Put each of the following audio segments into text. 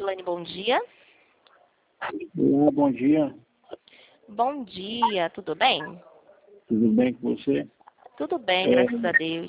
Regislane, bom dia. Olá, bom dia. Bom dia, tudo bem? Tudo bem com você? Tudo bem, graças a Deus.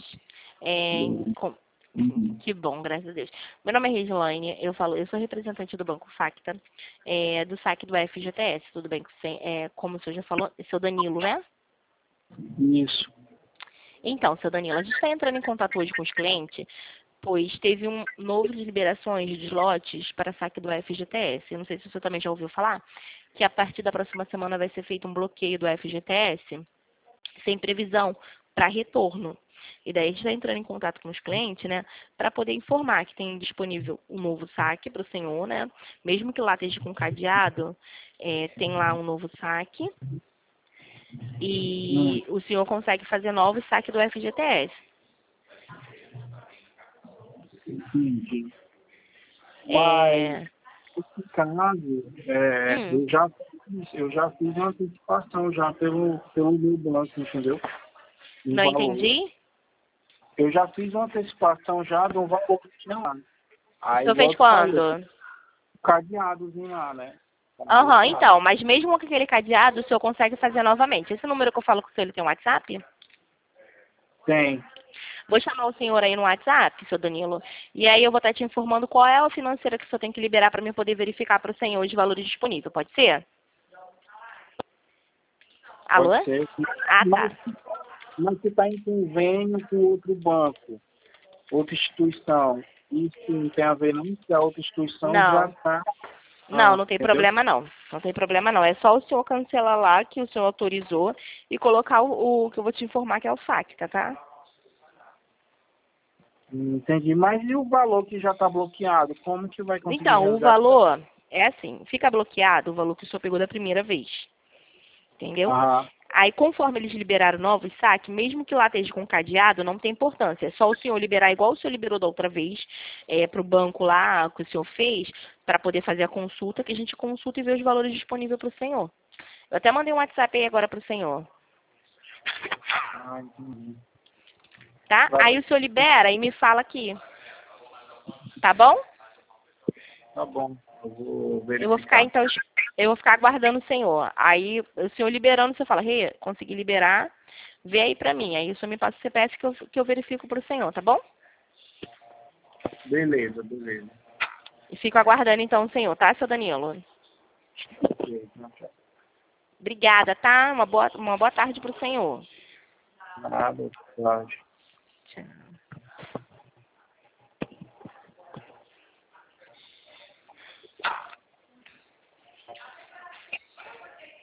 Que bom, graças a Deus. Meu nome é Regislane, eu sou representante do Banco Facta, do saque do FGTS. Tudo bem com você? Como o senhor já falou, seu Danilo, né? Isso. Então, seu Danilo, a gente está entrando em contato hoje com os clientes, pois teve um novo de liberações de lotes para saque do FGTS. Eu não sei se o senhor também já ouviu falar, que a partir da próxima semana vai ser feito um bloqueio do FGTS, sem previsão para retorno. E daí a gente está entrando em contato com os clientes, né, para poder informar que tem disponível um novo saque para o senhor, né, mesmo que lá esteja com cadeado, tem lá um novo saque e o senhor consegue fazer novo saque do FGTS. Entendi. É... Mas, nesse caso, eu já fiz uma antecipação já pelo meu banco, entendeu? Um Não valor. entendi? Eu já fiz uma antecipação já do valor que tinha lá. O Aí, senhor igual fez eu te falei, quando? cadeadozinho lá, né? Aham, então, mas mesmo com aquele cadeado, o senhor consegue fazer novamente. Esse número que eu falo com o senhor, ele tem um WhatsApp? Tem. Vou chamar o senhor aí no WhatsApp, seu Danilo, e aí eu vou estar te informando qual é a financeira que o senhor tem que liberar para mim poder verificar para o senhor os valores disponíveis. Pode ser? Alô? Pode ser. Ah, tá. Mas você está em convênio com outro banco, outra instituição. Isso não tem a ver não, que a outra instituição já Não. está. Não, não tem Entendeu? problema não. Não tem problema não. É só o senhor cancelar lá que o senhor autorizou e colocar o que eu vou te informar que é o FACTA, tá? Entendi. Mas e o valor que já está bloqueado? Como que vai conseguir Então, o resgatar? valor é assim, fica bloqueado o valor que o senhor pegou da primeira vez. Entendeu? Aham. Aí, conforme eles liberaram novos saques, mesmo que lá esteja com cadeado, não tem importância. É só o senhor liberar igual o senhor liberou da outra vez, para o banco lá que o senhor fez, para poder fazer a consulta, que a gente consulta e vê os valores disponíveis para o senhor. Eu até mandei um WhatsApp aí agora para o senhor. Entendi. Tá? Aí o senhor libera e me fala aqui. Tá bom? Tá bom. Eu vou Eu vou ficar, verificar. então, eu vou ficar aguardando o senhor. Aí, o senhor liberando, você fala, Rê, consegui liberar, vê aí pra mim. Aí o senhor me passa o CPF que eu verifico pro senhor, tá bom? Beleza, beleza. E fico aguardando, então, o senhor, tá, seu Danilo? Ok, tchau. Obrigada, tá? Uma boa tarde pro senhor. Nada, tarde.